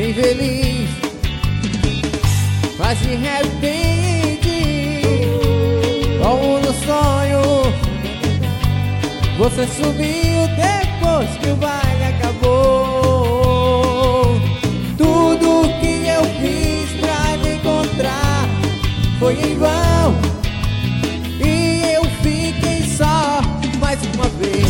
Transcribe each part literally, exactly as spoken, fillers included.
infeliz, mas de repente, como no sonho, você sumiu depois que o baile acabou. Tudo que eu fiz pra me encontrar foi em vão, e eu fiquei só mais uma vez.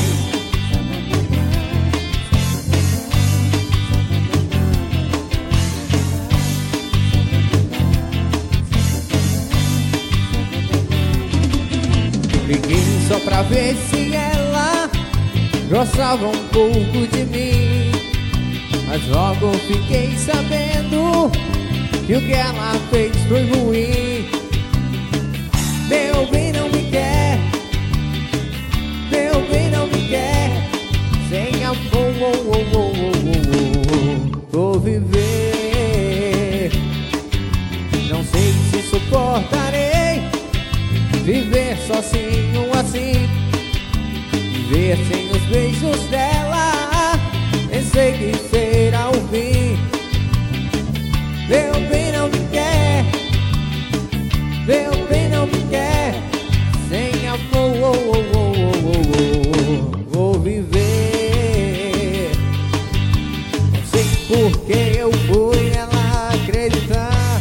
Liguei só pra ver se ela gostava um pouco de mim, mas logo fiquei sabendo que o que ela fez foi ruim. Meu bem não me quer, meu bem não me quer, sem amor, oh, oh, oh, oh, oh, vou viver. Não sei se suportarei viver sozinho assim, viver sem os beijos dela, eu sei que será o fim. Meu bem não me quer, meu bem não me quer, sem amor, oh, oh, oh, oh, oh, oh, vou viver. Não sei por que eu fui ela acreditar,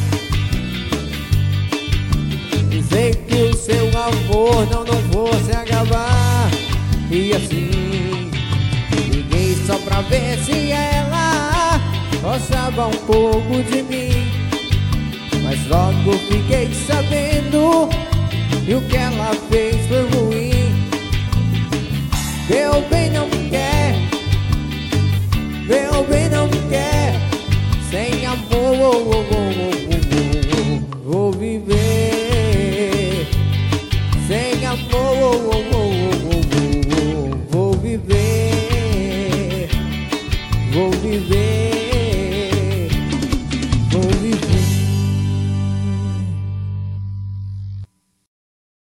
sei que o seu amor não, não fosse acabar. E assim, liguei só pra ver se ela gostava um pouco de mim, mas logo fiquei sabendo que o que ela fez foi ruim. Meu bem não me quer, meu bem não me quer, sem amor, oh, oh, oh, oh, oh, oh, vou viver. Sem amor, oh, oh, oh, oh, oh, oh, vou viver, vou viver.